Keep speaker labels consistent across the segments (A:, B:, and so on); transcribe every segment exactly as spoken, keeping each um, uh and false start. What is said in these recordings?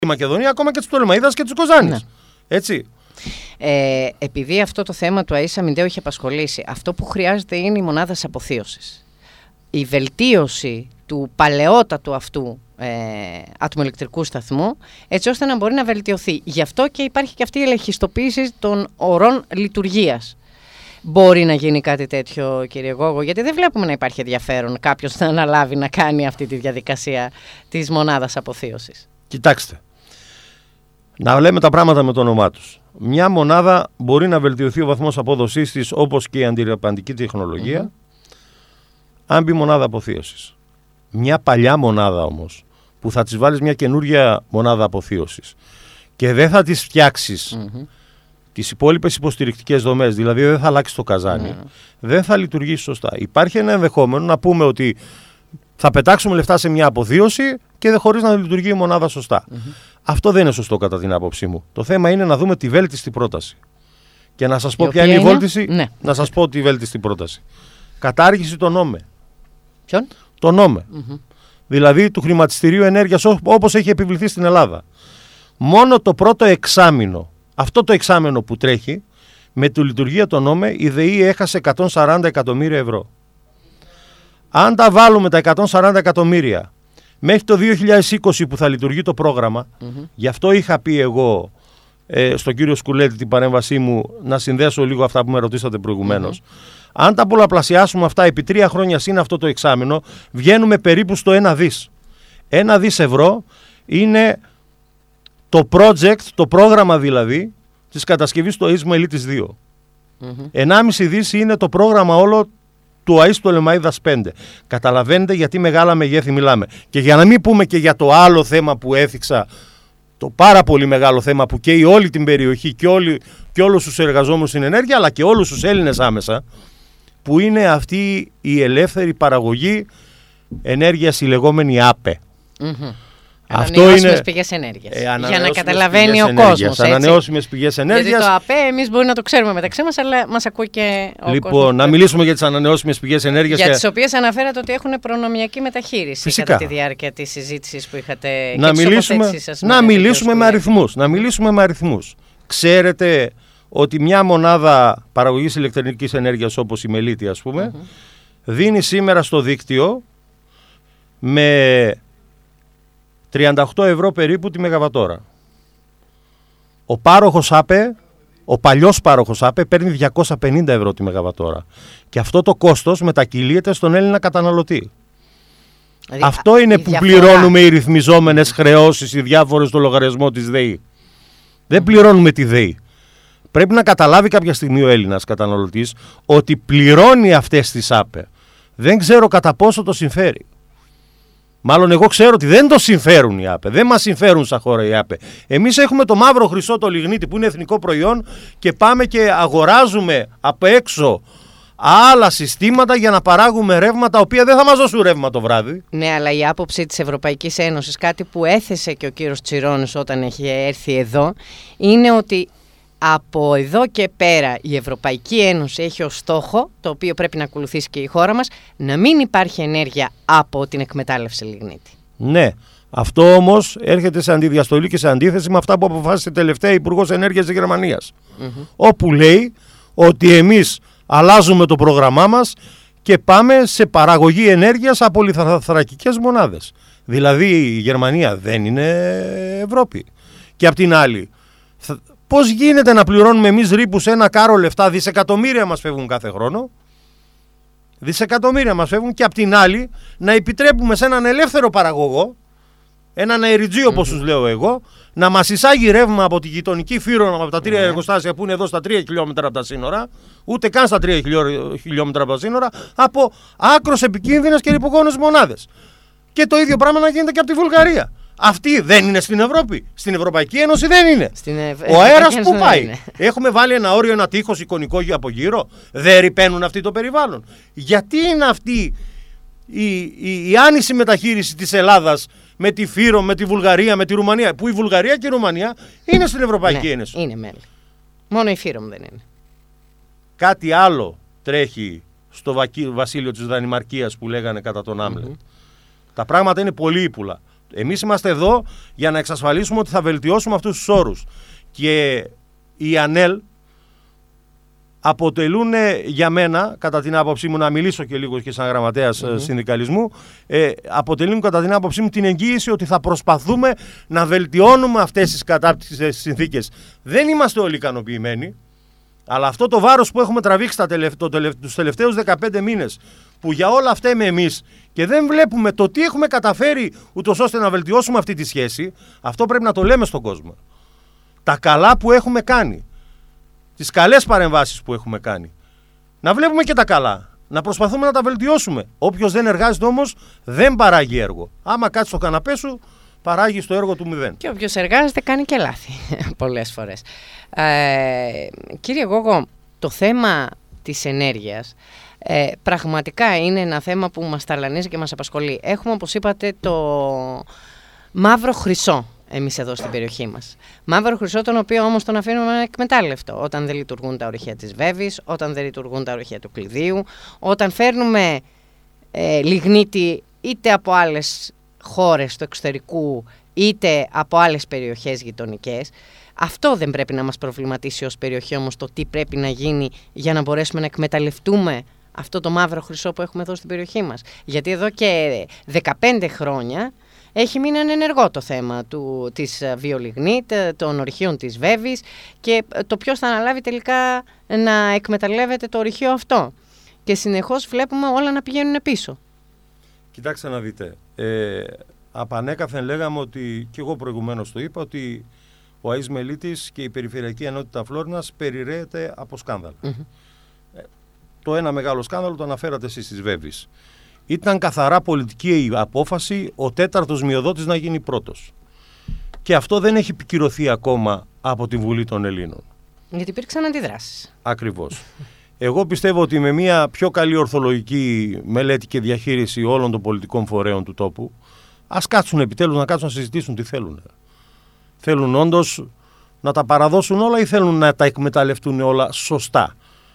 A: η Μακεδονία, ακόμα και της Πτολεμαΐδας και της Κοζάνης. Ναι. Έτσι.
B: Ε, επειδή αυτό το θέμα του ΑΕΣ Αμυντέου έχει απασχολήσει, αυτό που χρειάζεται είναι η μονάδα αποθείωσης. Η βελτίωση του παλαιότατου αυτού ε, ατμοελεκτρικού σταθμού, έτσι ώστε να μπορεί να βελτιωθεί. Γι' αυτό και υπάρχει και αυτή η ελεγχιστοποίηση των ορών λειτουργίας. Μπορεί να γίνει κάτι τέτοιο, κύριε Γόγο, γιατί δεν βλέπουμε να υπάρχει ενδιαφέρον κάποιος να αναλάβει να κάνει αυτή τη διαδικασία της μονάδας αποθείωσης.
A: Κοιτάξτε, να λέμε τα πράγματα με το όνομά τους. Μια μονάδα μπορεί να βελτιωθεί ο βαθμός απόδοσής της, όπως και η αντιρραπαντική τεχνολογία, mm-hmm. αν μπει μονάδα αποθείωσης. Μια παλιά μονάδα όμως, που θα της βάλεις μια καινούργια μονάδα αποθείωσης και δεν θα τις φτιάξεις mm-hmm. τις υπόλοιπες υποστηρικτικές δομές, δηλαδή δεν θα αλλάξει το καζάνι, mm-hmm. δεν θα λειτουργήσει σωστά. Υπάρχει ένα ενδεχόμενο να πούμε ότι θα πετάξουμε λεφτά σε μια αποθείωση και δεν χωρίς να λειτουργεί η μονάδα σωστά. Mm-hmm. Αυτό δεν είναι σωστό κατά την άποψή μου. Το θέμα είναι να δούμε τη βέλτιστη πρόταση. Και να σας πω ποια είναι η βόλτιση, ναι. να σας πω τη βέλτιστη πρόταση. Κατάργηση των ΝΟΜΕ.
B: Ποιον?
A: Το ΝΟΜΕ. Mm-hmm. Δηλαδή του χρηματιστηρίου ενέργειας όπως έχει επιβληθεί στην Ελλάδα. Μόνο το πρώτο εξάμηνο, αυτό το εξάμηνο που τρέχει, με τη λειτουργία των ΝΟΜΕ, η ΔΕΗ έχασε εκατόν σαράντα εκατομμύρια ευρώ. Αν τα βάλουμε τα εκατόν σαράντα εκατομμύρια μέχρι το δύο χιλιάδες είκοσι που θα λειτουργεί το πρόγραμμα, mm-hmm. γι' αυτό είχα πει εγώ ε, στον κύριο Σκουλέτη την παρέμβασή μου να συνδέσω λίγο αυτά που με ρωτήσατε προηγουμένως. Mm-hmm. Αν τα πολλαπλασιάσουμε αυτά επί τρία χρόνια συν αυτό το εξάμηνο, βγαίνουμε περίπου στο ένα δις. Ένα δις ευρώ είναι το project, το πρόγραμμα δηλαδή, της κατασκευής του ΑΕΣ Μελίτης δύο. Mm-hmm. ενάμιση δις είναι το πρόγραμμα όλο του ΑΕΣ Πτολεμαΐδας πέντε. Καταλαβαίνετε γιατί μεγάλα μεγέθη μιλάμε. Και για να μην πούμε και για το άλλο θέμα που έθιξα, το πάρα πολύ μεγάλο θέμα που καίει όλη την περιοχή και, όλοι, και όλους τους εργαζόμενους στην ενέργεια, αλλά και όλους τους Έλληνες άμεσα, που είναι αυτή η ελεύθερη παραγωγή ενέργειας, η λεγόμενη ΑΠΕ.
B: Mm-hmm. Ανανεώσιμες πηγές ενέργειας. Ε, για να καταλαβαίνει ο κόσμος.
A: Ανανεώσιμες πηγές ενέργειας.
B: Γιατί το ΑΠΕ εμείς μπορεί να το ξέρουμε μεταξύ μας, αλλά μας ακούει και ο
A: λοιπόν,
B: κόσμος.
A: Να μιλήσουμε για τις ανανεώσιμες πηγές ενέργειας.
B: Για και... τις οποίες αναφέρατε ότι έχουν προνομιακή μεταχείριση. Φυσικά. Κατά τη διάρκεια της συζήτησης που είχατε
A: να
B: και
A: μιλήσουμε,
B: σας
A: να, μιλήσουμε με αριθμούς, να μιλήσουμε με αριθμούς. Ξέρετε ότι μια μονάδα παραγωγής ηλεκτρικής ενέργειας όπως η Μελίτη, ας πούμε, mm-hmm. δίνει σήμερα στο δίκτυο με τριάντα οκτώ ευρώ περίπου τη μεγαβατόρα. Ο πάροχος ΑΠΕ, ο παλιός πάροχος ΑΠΕ παίρνει διακόσια πενήντα ευρώ τη μεγαβατόρα. Και αυτό το κόστος μετακυλείται στον Έλληνα καταναλωτή. Δηλαδή, αυτό είναι που διαφορά. Πληρώνουμε οι ρυθμιζόμενες χρεώσεις, οι διάφορες στο λογαριασμό της ΔΕΗ. Δεν πληρώνουμε τη ΔΕΗ. Πρέπει να καταλάβει κάποια στιγμή ο Έλληνας καταναλωτής ότι πληρώνει αυτές τις ΑΠΕ. Δεν ξέρω κατά πόσο το συμφέρει. Μάλλον εγώ ξέρω ότι δεν το συμφέρουν οι ΑΠΕ. Δεν μας συμφέρουν σαν χώρα οι ΑΠΕ. Εμείς έχουμε το μαύρο χρυσό το λιγνίτη που είναι εθνικό προϊόν και πάμε και αγοράζουμε απ' έξω άλλα συστήματα για να παράγουμε ρεύματα τα οποία δεν θα μας δώσουν ρεύμα το βράδυ.
B: Ναι, αλλά η άποψη της Ευρωπαϊκής Ένωσης, κάτι που έθεσε και ο κύριος Τσιρόνης όταν έχει έρθει εδώ, είναι ότι από εδώ και πέρα η Ευρωπαϊκή Ένωση έχει ως στόχο, το οποίο πρέπει να ακολουθήσει και η χώρα μας, να μην υπάρχει ενέργεια από την εκμετάλλευση λιγνίτη.
A: Ναι, αυτό όμως έρχεται σε αντιδιαστολή και σε αντίθεση με αυτά που αποφάσισε τελευταία η Υπουργός Ενέργειας της Γερμανίας. Mm-hmm. Όπου λέει ότι εμείς αλλάζουμε το πρόγραμμά μας και πάμε σε παραγωγή ενέργειας από λιθαρακικές μονάδες. Δηλαδή η Γερμανία δεν είναι Ευρώπη. Και απ' την άλλη, πώς γίνεται να πληρώνουμε εμείς ρήπους ένα κάρο λεφτά, δισεκατομμύρια μας φεύγουν κάθε χρόνο, δισεκατομμύρια μας φεύγουν, και απ' την άλλη να επιτρέπουμε σε έναν ελεύθερο παραγωγό, έναν αεριτζή όπως mm-hmm. τους λέω εγώ, να μας εισάγει ρεύμα από τη γειτονική Φύρο, από τα τρία mm-hmm. εργοστάσια που είναι εδώ στα τρία χιλιόμετρα από τα σύνορα, ούτε καν στα τρία χιλιόμετρα από τα σύνορα, από άκρως επικίνδυνες και ρηπογόνες μονάδες. Και το ίδιο πράγμα να γίνεται και από τη Βουλγαρία. Αυτή δεν είναι στην Ευρώπη. Στην Ευρωπαϊκή Ένωση δεν είναι.
B: Στην Ευ...
A: Ο αέρας που πάει. Είναι. Έχουμε βάλει ένα όριο, ένα τείχος εικονικό από γύρω. Δεν ρηπαίνουν αυτοί το περιβάλλον. Γιατί είναι αυτή η, η, η άνηση μεταχείριση της Ελλάδας με τη Φύρο, με τη Βουλγαρία, με τη Ρουμανία, που η Βουλγαρία και η Ρουμανία είναι στην Ευρωπαϊκή
B: ναι,
A: Ένωση.
B: Είναι μέλη. Μόνο η Φύρο δεν είναι.
A: Κάτι άλλο τρέχει στο βασίλειο της Δανημαρκίας που λέγανε κατά τον Άμλετ. Mm-hmm. Τα πράγματα είναι πολύ ύπουλα. Εμείς είμαστε εδώ για να εξασφαλίσουμε ότι θα βελτιώσουμε αυτούς τους όρους. Και οι ΑΝΕΛ αποτελούν για μένα, κατά την άποψή μου, να μιλήσω και λίγο και σαν γραμματέας mm-hmm. συνδικαλισμού, ε, αποτελούν κατά την άποψή μου την εγγύηση ότι θα προσπαθούμε να βελτιώνουμε αυτές τις κατάπτυξες συνθήκες. Δεν είμαστε όλοι ικανοποιημένοι, αλλά αυτό το βάρος που έχουμε τραβήξει τα τελευ... το τελευ... τους τελευταίους δεκαπέντε μήνες, που για όλα αυτά είμαι εμείς και δεν βλέπουμε το τι έχουμε καταφέρει ούτως ώστε να βελτιώσουμε αυτή τη σχέση, αυτό πρέπει να το λέμε στον κόσμο. Τα καλά που έχουμε κάνει, τις καλές παρεμβάσεις που έχουμε κάνει. Να βλέπουμε και τα καλά. Να προσπαθούμε να τα βελτιώσουμε. Όποιος δεν εργάζεται όμως δεν παράγει έργο. Άμα κάτσεις στο καναπέ σου, παράγεις το έργο του μηδέν. Και
B: όποιος εργάζεται κάνει και λάθη πολλές φορές. Ε, κύριε Γόγο, το θέμα της ενέργειας ε, πραγματικά είναι ένα θέμα που μας ταλανίζει και μας απασχολεί. Έχουμε, όπως είπατε, το μαύρο χρυσό εμείς εδώ στην περιοχή μας. Μαύρο χρυσό, τον οποίο όμως τον αφήνουμε ανεκμετάλλευτο. Όταν δεν λειτουργούν τα ορυχεία της Βέβης, όταν δεν λειτουργούν τα ορυχεία του Κλειδίου, όταν φέρνουμε ε, λιγνίτη είτε από άλλες χώρες του εξωτερικού, είτε από άλλες περιοχές γειτονικές. Αυτό δεν πρέπει να μας προβληματίσει ως περιοχή όμως, το τι πρέπει να γίνει για να μπορέσουμε να εκμεταλλευτούμε αυτό το μαύρο χρυσό που έχουμε εδώ στην περιοχή μας. Γιατί εδώ και δεκαπέντε χρόνια έχει μείνει ανενεργό το θέμα του, της βιολιγνίτ, των ορυχείων της Βέβης και το ποιος θα αναλάβει τελικά να εκμεταλλεύεται το ορυχείο αυτό. Και συνεχώς βλέπουμε όλα να πηγαίνουν πίσω.
A: Κοιτάξτε να δείτε, ε, απανέκαθεν λέγαμε ότι, και εγώ προηγουμένως το είπα, ότι ο Αΐς Μελίτης και η Περιφερειακή Ενότητα Φλόρινας περιραίεται από σκάνδαλα. Mm-hmm. Ε, το ένα μεγάλο σκάνδαλο το αναφέρατε εσείς της Βέβης. Ήταν καθαρά πολιτική η απόφαση ο τέταρτος μειοδότης να γίνει πρώτος. Και αυτό δεν έχει επικυρωθεί ακόμα από τη Βουλή των Ελλήνων.
B: Γιατί υπήρξαν αντιδράσεις.
A: Ακριβώς. Εγώ πιστεύω ότι με μια πιο καλή ορθολογική μελέτη και διαχείριση όλων των πολιτικών φορέων του τόπου, ας κάτσουν επιτέλους να κάτσουν να συζητήσουν τι θέλουν. Θέλουν όντως να τα παραδώσουν όλα ή θέλουν να τα εκμεταλλευτούν όλα σωστά.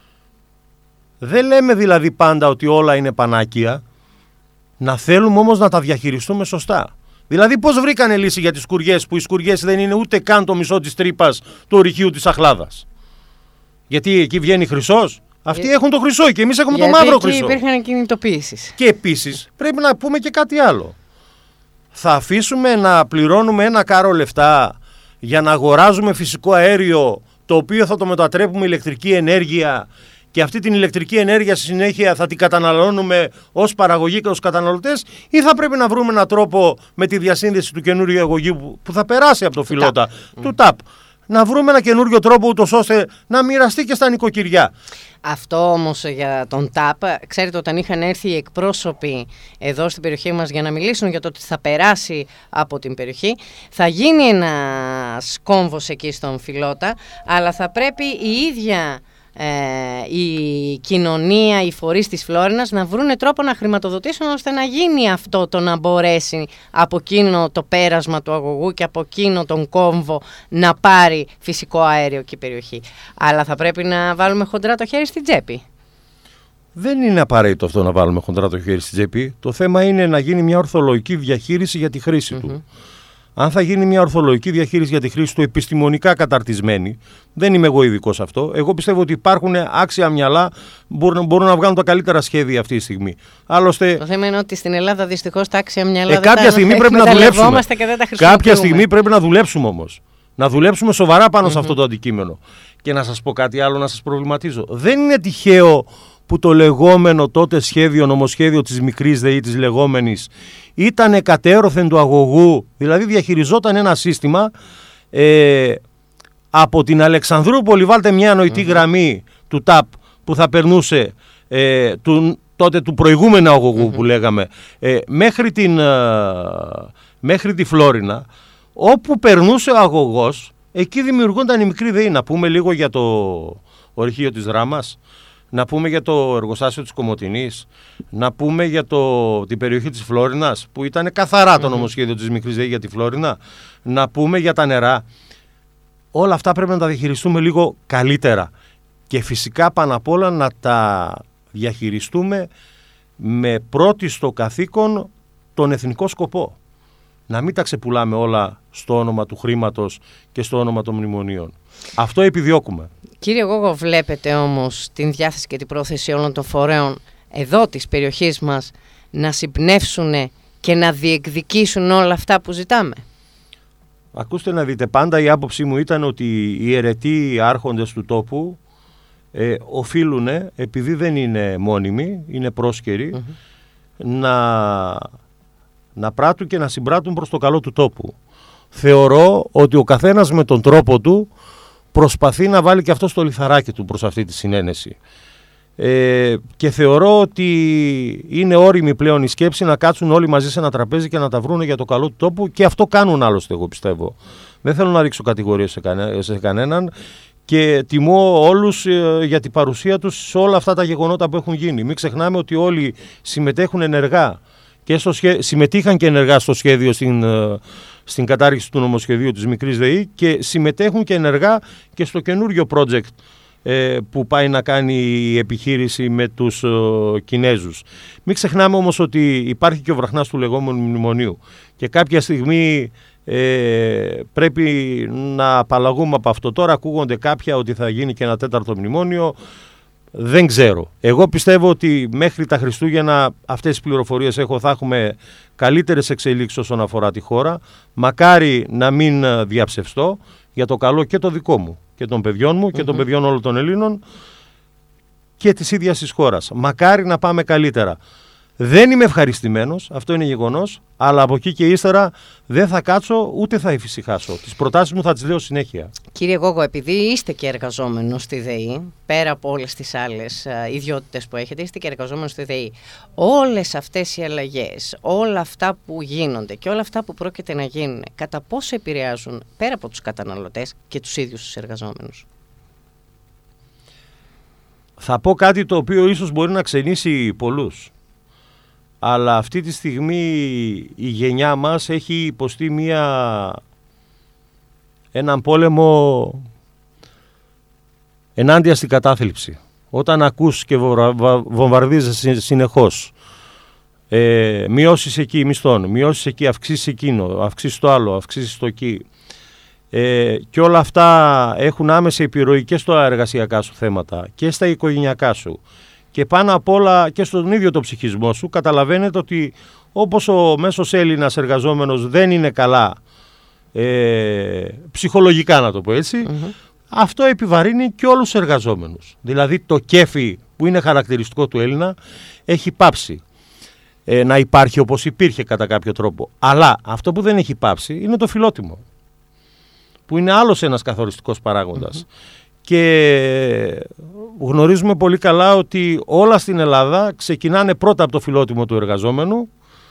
A: Δεν λέμε δηλαδή πάντα ότι όλα είναι πανάκια, να θέλουμε όμως να τα διαχειριστούμε σωστά. Δηλαδή πώς βρήκανε λύση για τις σκουριές, που οι σκουριές δεν είναι ούτε καν το μισό της τρύπας του ορυχείου της Αχλάδας. Γιατί εκεί βγαίνει χρυσός. Αυτοί Για... έχουν το χρυσό και εμείς έχουμε Γιατί το μαύρο χρυσό.
B: Γιατί υπήρχαν κινητοποιήσεις.
A: Και επίσης πρέπει να πούμε και κάτι άλλο. Θα αφήσουμε να πληρώνουμε ένα κάρο λεφτά για να αγοράζουμε φυσικό αέριο, το οποίο θα το μετατρέπουμε ηλεκτρική ενέργεια, και αυτή την ηλεκτρική ενέργεια στη συνέχεια θα την καταναλώνουμε ως παραγωγή και ως καταναλωτές, ή θα πρέπει να βρούμε έναν τρόπο με τη διασύνδεση του καινούριου αγωγείου που θα περάσει από το Φιλότα, του ΤΑΠ, να βρούμε ένα καινούριο τρόπο ούτως ώστε να μοιραστεί και στα νοικοκυριά.
B: Αυτό όμως για τον ΤΑΠ, ξέρετε, όταν είχαν έρθει οι εκπρόσωποι εδώ στην περιοχή μας για να μιλήσουν για το ότι θα περάσει από την περιοχή, θα γίνει ένας κόμβος εκεί στον Φιλότα, αλλά θα πρέπει η ίδια Ε, η κοινωνία, οι φορείς της Φλόρινας να βρούνε τρόπο να χρηματοδοτήσουν ώστε να γίνει αυτό, το να μπορέσει από εκείνο το πέρασμα του αγωγού και από εκείνο τον κόμβο να πάρει φυσικό αέριο και η περιοχή. Αλλά θα πρέπει να βάλουμε χοντρά το χέρι στην τσέπη.
A: Δεν είναι απαραίτητο αυτό να βάλουμε χοντρά το χέρι στην τσέπη. Το θέμα είναι να γίνει μια ορθολογική διαχείριση για τη χρήση mm-hmm. του. Αν θα γίνει μια ορθολογική διαχείριση για τη χρήση του, επιστημονικά καταρτισμένη, δεν είμαι εγώ ειδικός σε αυτό. Εγώ πιστεύω ότι υπάρχουν άξια μυαλά που μπορούν, μπορούν να βγάλουν τα καλύτερα σχέδια αυτή τη στιγμή. Άλλωστε,
B: το θέμα είναι ότι στην Ελλάδα δυστυχώς τα άξια μυαλά
A: ε,
B: δεν
A: κάποια στιγμή πρέπει να δουλέψουμε.
B: Και δεν τα
A: κάποια στιγμή πρέπει να δουλέψουμε όμως. Να δουλέψουμε σοβαρά πάνω mm-hmm. σε αυτό το αντικείμενο. Και να σας πω κάτι άλλο, να σας προβληματίζω. Δεν είναι τυχαίο που το λεγόμενο τότε σχέδιο, νομοσχέδιο της μικρής ΔΕΗ, της λεγόμενης, ήταν κατέρωθεν του αγωγού, δηλαδή διαχειριζόταν ένα σύστημα ε, από την Αλεξανδρούπολη, βάλτε μια νοητή mm-hmm. γραμμή του ΤΑΠ που θα περνούσε ε, του, τότε του προηγούμενου αγωγού mm-hmm. που λέγαμε, ε, μέχρι, την, ε, μέχρι τη Φλόρινα, όπου περνούσε ο αγωγός, εκεί δημιουργούνταν η μικρή ΔΕΗ. Να πούμε λίγο για το ορυχείο της Ράμας, να πούμε για το εργοστάσιο της Κομοτηνής, να πούμε για το, την περιοχή της Φλόρινας που ήταν καθαρά το νομοσχέδιο mm-hmm. της μικρής ΔΕΗ για τη Φλόρινα, να πούμε για τα νερά. Όλα αυτά πρέπει να τα διαχειριστούμε λίγο καλύτερα και φυσικά πάνω απ' όλα να τα διαχειριστούμε με πρώτη στο καθήκον τον εθνικό σκοπό. να μην τα ξεπουλάμε όλα στο όνομα του χρήματος και στο όνομα των μνημονίων. Αυτό επιδιώκουμε.
B: Κύριε Γόγο, βλέπετε όμως την διάθεση και την πρόθεση όλων των φορέων εδώ της περιοχής μας να συμπνεύσουν και να διεκδικήσουν όλα αυτά που ζητάμε?
A: Ακούστε να δείτε, πάντα η άποψή μου ήταν ότι οι αιρετοί άρχοντες του τόπου ε, οφείλουν, επειδή δεν είναι μόνιμοι, είναι πρόσκαιροι, mm-hmm. να, να πράττουν και να συμπράττουν προς το καλό του τόπου. Θεωρώ ότι ο καθένας με τον τρόπο του προσπαθεί να βάλει και αυτό στο λιθαράκι του προς αυτή τη συνένεση. Ε, και θεωρώ ότι είναι όριμη πλέον η σκέψη να κάτσουν όλοι μαζί σε ένα τραπέζι και να τα βρούνε για το καλό του τόπου, και αυτό κάνουν άλλωστε, εγώ πιστεύω. Δεν θέλω να ρίξω κατηγορίες σε, κανέ, σε κανέναν και τιμώ όλους ε, για την παρουσία τους σε όλα αυτά τα γεγονότα που έχουν γίνει. Μην ξεχνάμε ότι όλοι συμμετέχουν ενεργά και στο σχέ... συμμετείχαν και ενεργά στο σχέδιο στην, ε, στην κατάργηση του νομοσχεδίου της Μικρής ΔΕΗ και συμμετέχουν και ενεργά και στο καινούριο project που πάει να κάνει η επιχείρηση με τους uh, Κινέζους. Μην ξεχνάμε όμως ότι υπάρχει και ο βραχνάς του λεγόμενου μνημονίου και κάποια στιγμή ε, πρέπει να απαλλαγούμε από αυτό. Τώρα ακούγονται κάποια ότι θα γίνει και ένα τέταρτο μνημόνιο. Δεν ξέρω. Εγώ πιστεύω ότι μέχρι τα Χριστούγεννα αυτές τις πληροφορίες έχω, θα έχουμε καλύτερες εξελίξεις όσον αφορά τη χώρα. Μακάρι να μην διαψευστώ για το καλό και το δικό μου και των παιδιών μου και mm-hmm. των παιδιών όλων των Ελλήνων και της ίδιας της χώρας. Μακάρι να πάμε καλύτερα. Δεν είμαι ευχαριστημένος, αυτό είναι γεγονός, αλλά από εκεί και ύστερα δεν θα κάτσω ούτε θα εφησυχάσω. Τις προτάσεις μου θα τις λέω συνέχεια.
B: Κύριε Γόγο, επειδή είστε και εργαζόμενος στη ΔΕΗ, πέρα από όλες τις άλλες uh, ιδιότητες που έχετε, είστε και εργαζόμενος στη ΔΕΗ, όλες αυτές οι αλλαγές, όλα αυτά που γίνονται και όλα αυτά που πρόκειται να γίνουν, κατά πόσο επηρεάζουν πέρα από τους καταναλωτές και τους ίδιους τους εργαζόμενους?
A: Θα πω κάτι το οποίο ίσως μπορεί να ξενήσει πολλούς. Αλλά αυτή τη στιγμή η γενιά μας έχει υποστεί μια, έναν πόλεμο ενάντια στην κατάθλιψη. Όταν ακούς και βομβαρδίζεσαι συνεχώς, ε, μειώσεις εκεί μισθών, μειώσεις εκεί, αυξήσεις εκείνο, αυξήσεις το άλλο, αυξήσεις το εκεί, ε, και όλα αυτά έχουν άμεση επιρροή και στα εργασιακά σου θέματα και στα οικογενειακά σου. Και πάνω απ' όλα και στον ίδιο το ψυχισμό σου, καταλαβαίνετε ότι όπως ο μέσος Έλληνας εργαζόμενος δεν είναι καλά ε, ψυχολογικά, να το πω έτσι, mm-hmm. αυτό επιβαρύνει και όλους τους εργαζόμενους. Δηλαδή το κέφι που είναι χαρακτηριστικό του Έλληνα έχει πάψει ε, να υπάρχει όπως υπήρχε κατά κάποιο τρόπο. Αλλά αυτό που δεν έχει πάψει είναι το φιλότιμο, που είναι άλλος ένας καθοριστικός παράγοντας. Mm-hmm. Και γνωρίζουμε πολύ καλά ότι όλα στην Ελλάδα ξεκινάνε πρώτα από το φιλότιμο του εργαζόμενου.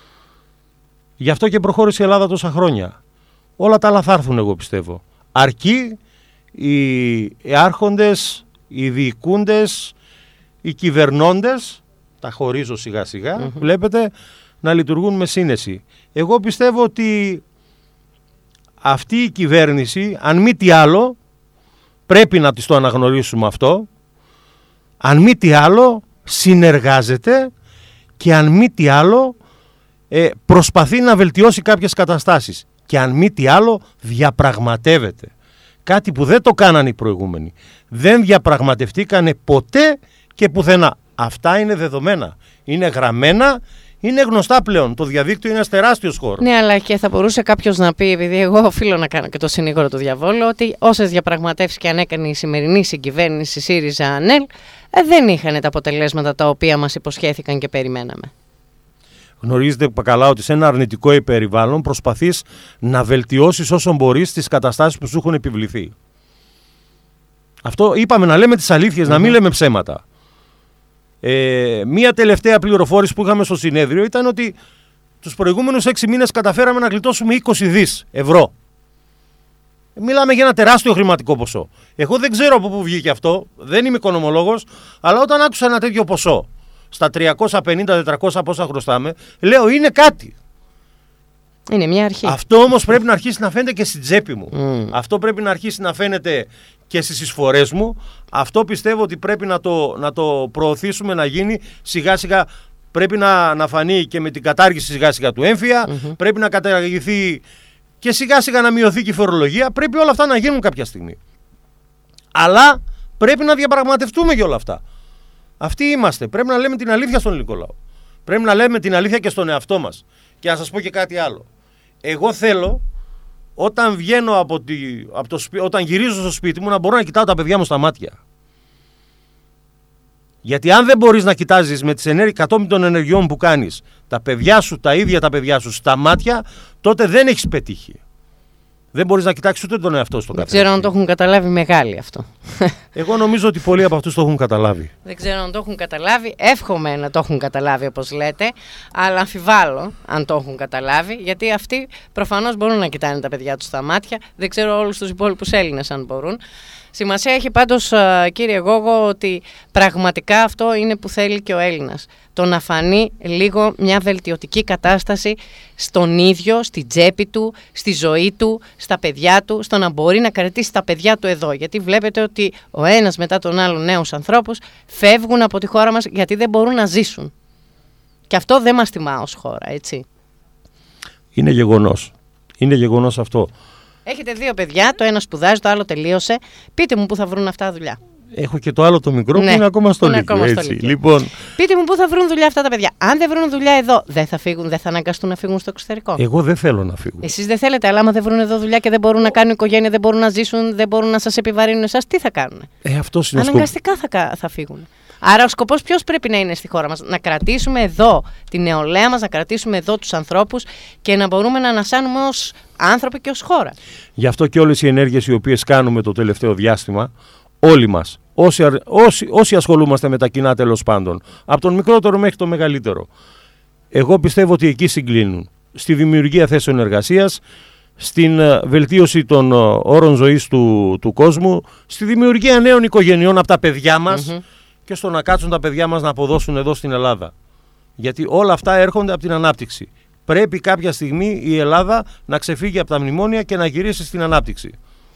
A: Γι' αυτό και προχώρησε η Ελλάδα τόσα χρόνια. Όλα τα άλλα θα έρθουν, εγώ πιστεύω. Αρκεί οι άρχοντες, οι διοικούντες, οι κυβερνώντες, τα χωρίζω σιγά σιγά, mm-hmm. βλέπετε, να λειτουργούν με σύνεση. Εγώ πιστεύω ότι αυτή η κυβέρνηση, αν μη τι άλλο, πρέπει να της το αναγνωρίσουμε αυτό, αν μη τι άλλο συνεργάζεται και αν μη τι άλλο ε, προσπαθεί να βελτιώσει κάποιες καταστάσεις και αν μη τι άλλο διαπραγματεύεται. Κάτι που δεν το κάνανε οι προηγούμενοι. Δεν διαπραγματευτήκανε ποτέ και πουθενά. Αυτά είναι δεδομένα, είναι γραμμένα. Είναι γνωστά πλέον. Το διαδίκτυο είναι ένας τεράστιος χώρος. Ναι, αλλά και θα μπορούσε κάποιος να πει, επειδή εγώ οφείλω να κάνω και το συνήγορο του διαβόλου, ότι όσες διαπραγματεύσεις και αν έκανε η σημερινή συγκυβέρνηση ΣΥΡΙΖΑ-ΑΝΕΛ, ε, δεν είχαν τα αποτελέσματα τα οποία μας υποσχέθηκαν και περιμέναμε. Γνωρίζετε καλά ότι σε ένα αρνητικό περιβάλλον προσπαθείς να βελτιώσεις όσο μπορείς τις καταστάσεις που σου έχουν επιβληθεί. Αυτό είπαμε, να λέμε τις αλήθειες, mm-hmm. να μην λέμε ψέματα. Ε, μία τελευταία πληροφόρηση που είχαμε στο συνέδριο ήταν ότι τους προηγούμενους έξι μήνες καταφέραμε να γλιτώσουμε είκοσι δισεκατομμύρια ευρώ. Μιλάμε για ένα τεράστιο χρηματικό ποσό. Εγώ δεν ξέρω από πού βγήκε αυτό, δεν είμαι οικονομολόγος, αλλά όταν άκουσα ένα τέτοιο ποσό στα τριακόσια πενήντα τετρακόσια πόσα χρωστάμε, λέω είναι κάτι.
B: Είναι μια αρχή.
A: Αυτό όμως πρέπει να αρχίσει να φαίνεται και στην τσέπη μου. Mm. Αυτό πρέπει να αρχίσει να φαίνεται και στις εισφορές μου. Αυτό πιστεύω ότι πρέπει να το, να το προωθήσουμε να γίνει σιγά σιγά. πρέπει να, να φανεί και με την κατάργηση σιγά σιγά του έμφυα, mm-hmm. πρέπει να καταργηθεί και σιγά σιγά να μειωθεί και η φορολογία. Πρέπει όλα αυτά να γίνουν κάποια στιγμή. Αλλά πρέπει να διαπραγματευτούμε για όλα αυτά. Αυτοί είμαστε. Πρέπει να λέμε την αλήθεια στον ελληνικό λαό. Πρέπει να λέμε την αλήθεια και στον εαυτό μας. Και να σας πω και κάτι άλλο. Εγώ θέλω όταν βγαίνω από, τη, από το σπί, όταν γυρίζω στο σπίτι μου να μπορώ να κοιτάω τα παιδιά μου στα μάτια. Γιατί αν δεν μπορείς να κοιτάζεις με τις ενέργειες, κατόπιν των ενεργειών που κάνεις τα παιδιά σου, τα ίδια τα παιδιά σου στα μάτια, τότε δεν έχεις πετύχει. Δεν μπορείς να κοιτάξεις ούτε τον εαυτό στο καθένα.
B: Δεν ξέρω αν το έχουν καταλάβει μεγάλοι αυτό.
A: Εγώ νομίζω ότι πολλοί από αυτούς το έχουν καταλάβει.
B: Δεν ξέρω αν το έχουν καταλάβει. Εύχομαι να το έχουν καταλάβει όπως λέτε. Αλλά αμφιβάλλω αν το έχουν καταλάβει. Γιατί αυτοί προφανώς μπορούν να κοιτάνε τα παιδιά τους στα μάτια. Δεν ξέρω όλους τους υπόλοιπους Έλληνες αν μπορούν. Σημασία έχει πάντως, κύριε Γόγο, ότι πραγματικά αυτό είναι που θέλει και ο Έλληνας. Το να φανεί λίγο μια βελτιωτική κατάσταση στον ίδιο, στη τσέπη του, στη ζωή του, στα παιδιά του, στο να μπορεί να κρατήσει τα παιδιά του εδώ. Γιατί βλέπετε ότι ο ένας μετά τον άλλο νέους ανθρώπους φεύγουν από τη χώρα μας γιατί δεν μπορούν να ζήσουν. Και αυτό δεν μας τιμά ως χώρα, έτσι.
A: Είναι γεγονός. Είναι γεγονός αυτό.
B: Έχετε δύο παιδιά, το ένα σπουδάζει, το άλλο τελείωσε. Πείτε μου πού θα βρουν αυτά δουλειά.
A: Έχω και το άλλο το μικρό
B: ναι,
A: που είναι ακόμα στο Λύκειο. Λοιπόν...
B: Πείτε μου πού θα βρουν δουλειά αυτά τα παιδιά. Αν δεν βρουν δουλειά εδώ, δεν θα φύγουν, δεν θα αναγκαστούν να φύγουν στο εξωτερικό.
A: Εγώ δεν θέλω να φύγουν.
B: Εσείς δεν θέλετε, αλλά άμα δεν βρουν εδώ δουλειά και δεν μπορούν να κάνουν οικογένεια, δεν μπορούν να ζήσουν, δεν μπορούν να σας επιβαρύνουν εσάς, τι θα κάνουν.
A: Ε, αυτός είναι
B: Αναγκαστικά θα, θα φύγουν. Άρα ο σκοπός ποιος πρέπει να είναι στη χώρα μας? Να κρατήσουμε εδώ την νεολαία μας, να κρατήσουμε εδώ τους ανθρώπους και να μπορούμε να ανασάνουμε ως άνθρωποι και ως χώρα.
A: Γι' αυτό και όλες οι ενέργειες οι οποίες κάνουμε το τελευταίο διάστημα, όλοι μας, όσοι, όσοι, όσοι ασχολούμαστε με τα κοινά τέλος πάντων, από τον μικρότερο μέχρι τον μεγαλύτερο, εγώ πιστεύω ότι εκεί συγκλίνουν. Στη δημιουργία θέσεων εργασίας, στην βελτίωση των όρων ζωής του, του κόσμου, στη δημιουργία νέων οικογενειών από τα παιδιά μας, mm-hmm. και στο να κάτσουν τα παιδιά μας να αποδώσουν εδώ στην Ελλάδα. Γιατί όλα αυτά έρχονται από την ανάπτυξη. Πρέπει κάποια στιγμή η Ελλάδα να ξεφύγει από τα μνημόνια και να γυρίσει στην ανάπτυξη.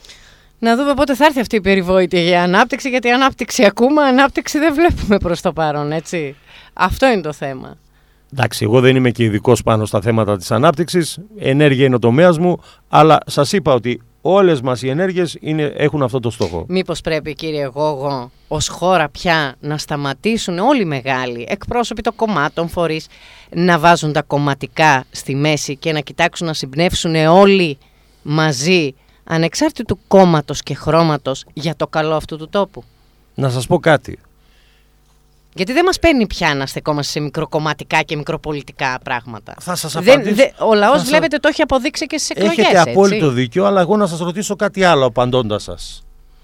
B: Να δούμε πότε θα έρθει αυτή η περιβόητη για ανάπτυξη, γιατί ανάπτυξη ακούμε, ανάπτυξη δεν βλέπουμε προς το παρόν, έτσι. Αυτό είναι το θέμα.
A: Εντάξει, εγώ δεν είμαι και ειδικός πάνω στα θέματα της ανάπτυξης, ενέργεια είναι ο τομέας μου, αλλά σας είπα ότι όλες μας οι ενέργειες είναι, έχουν αυτό το στόχο.
B: Μήπως πρέπει, κύριε Γόγο, ως χώρα πια να σταματήσουν όλοι οι μεγάλοι εκπρόσωποι των κομμάτων, φορείς, να βάζουν τα κομματικά στη μέση και να κοιτάξουν να συμπνεύσουν όλοι μαζί, ανεξάρτητου κόμματος και χρώματος, για το καλό αυτού του τόπου?
A: Να σας πω κάτι.
B: Γιατί δεν μας παίρνει πια να στεκόμαστε σε μικροκομματικά και μικροπολιτικά πράγματα.
A: Θα σας απαντήσω.
B: Δεν, δε, ο λαός,
A: θα
B: βλέπετε, το έχει αποδείξει και στις εκλογές.
A: Έχετε
B: έτσι.
A: απόλυτο δίκιο, αλλά εγώ να σας ρωτήσω κάτι άλλο απαντώντας σας.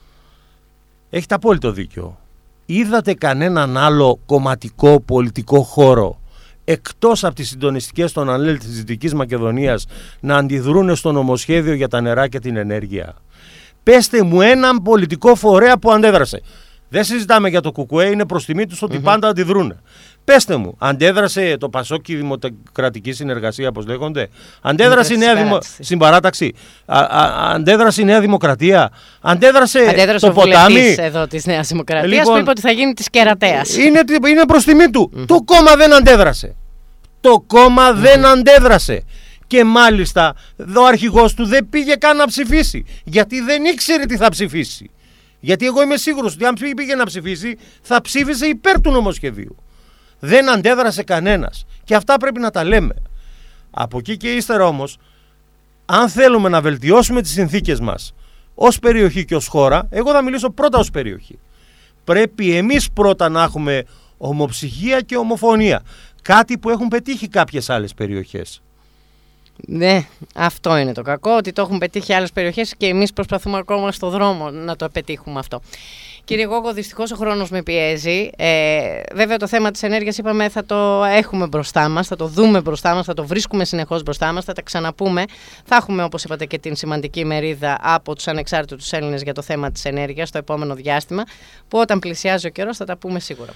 A: Έχετε απόλυτο δίκιο. Είδατε κανέναν άλλο κομματικό πολιτικό χώρο, εκτός από τις συντονιστικές των ΑΝΕΛ της Δυτικής Μακεδονίας, να αντιδρούν στο νομοσχέδιο για τα νερά και την ενέργεια? Πέστε μου έναν πολιτικό φορέα που αντέδρασε. Δεν συζητάμε για το ΚΚΕ, είναι προς τιμή τους ότι mm-hmm. πάντα αντιδρούν. Πέστε μου, αντέδρασε το Πασόκι Δημοκρατική Συνεργασία, όπως λέγονται? Αντέδρασε η Νέα Δημο... Συμπαράταξη. Α, α, αντέδρασε η Νέα Δημοκρατία. Αντέδρασε,
B: αντέδρασε
A: το ποτάμι.
B: Εδώ της Νέας Δημοκρατίας, λοιπόν, που είπε ότι θα γίνει της κερατέας.
A: Είναι, είναι προς τιμή του. Mm-hmm. Το κόμμα δεν αντέδρασε. Το κόμμα mm-hmm. δεν αντέδρασε. Και μάλιστα ο αρχηγός του δεν πήγε καν να ψηφίσει. Γιατί δεν ήξερε τι θα ψηφίσει. Γιατί εγώ είμαι σίγουρος ότι αν πήγε να ψηφίσει, θα ψήφισε υπέρ του νομοσχεδίου. Δεν αντέδρασε κανένας. Και αυτά πρέπει να τα λέμε. Από εκεί και ύστερα όμως, αν θέλουμε να βελτιώσουμε τις συνθήκες μας ως περιοχή και ως χώρα, εγώ θα μιλήσω πρώτα ως περιοχή. Πρέπει εμείς πρώτα να έχουμε ομοψυχία και ομοφωνία. Κάτι που έχουν πετύχει κάποιες άλλες περιοχές.
B: Ναι, αυτό είναι το κακό, ότι το έχουν πετύχει άλλες περιοχές και εμείς προσπαθούμε ακόμα στο δρόμο να το πετύχουμε αυτό. Κύριε Γόγο, δυστυχώς ο χρόνος με πιέζει. Ε, βέβαια το θέμα της ενέργειας, είπαμε, θα το έχουμε μπροστά μας, θα το δούμε μπροστά μας, θα το βρίσκουμε συνεχώς μπροστά μας, θα τα ξαναπούμε. Θα έχουμε, όπως είπατε, και την σημαντική μερίδα από τους ανεξάρτητους Έλληνες για το θέμα της ενέργειας στο επόμενο διάστημα, που όταν πλησιάζει ο καιρός θα τα πούμε σίγουρα πάλι.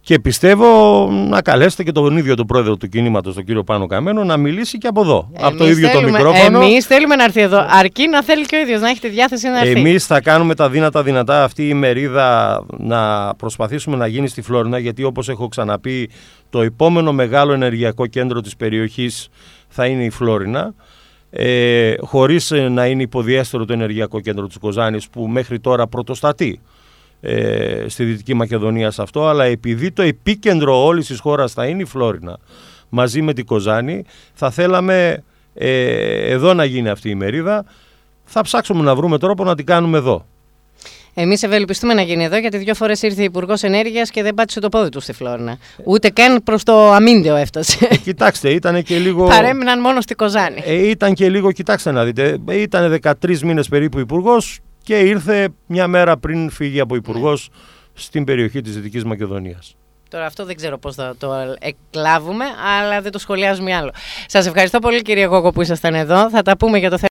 A: Και πιστεύω να καλέσετε και τον ίδιο τον πρόεδρο του κινήματος, τον κύριο Πάνο Καμένο, να μιλήσει και από εδώ.
B: Εμείς
A: από το ίδιο
B: θέλουμε,
A: το μικρόφωνο.
B: Εμείς θέλουμε να έρθει εδώ. Αρκεί να θέλει και ο ίδιος, να έχει τη διάθεση να έρθει.
A: Εμείς θα κάνουμε τα δύνατα δυνατά αυτή η μερίδα να προσπαθήσουμε να γίνει στη Φλόρινα, γιατί όπως έχω ξαναπεί, το επόμενο μεγάλο ενεργειακό κέντρο της περιοχής θα είναι η Φλόρινα. Ε, χωρίς να είναι υποδιέστερο το ενεργειακό κέντρο της Κοζάνης, που μέχρι τώρα πρωτοστατεί ε, στη Δυτική Μακεδονία σε αυτό, αλλά επειδή το επίκεντρο όλης της χώρας θα είναι η Φλόρινα μαζί με την Κοζάνη, θα θέλαμε ε, εδώ να γίνει αυτή η μερίδα. Θα ψάξουμε να βρούμε τρόπο να την κάνουμε εδώ.
B: Εμείς ευελπιστούμε να γίνει εδώ, γιατί δύο φορές ήρθε Υπουργός Ενέργειας και δεν πάτησε το πόδι του στη Φλόρινα. Ούτε καν προς το αμύντεο έφτασε.
A: Ε, κοιτάξτε, ήταν και λίγο.
B: Παρέμειναν μόνο στη Κοζάνη.
A: Ε, ήταν και λίγο, κοιτάξτε να δείτε, ήταν δεκατρείς μήνες περίπου Υπουργός και ήρθε μια μέρα πριν φύγει από Υπουργός mm. στην περιοχή της Δυτικής Μακεδονίας.
B: Τώρα αυτό δεν ξέρω πώς θα το εκλάβουμε, αλλά δεν το σχολιάζουμε άλλο. Σας ευχαριστώ πολύ, κύριε Γόγο, που ήσασταν εδώ. Θα τα πούμε για το θέμα.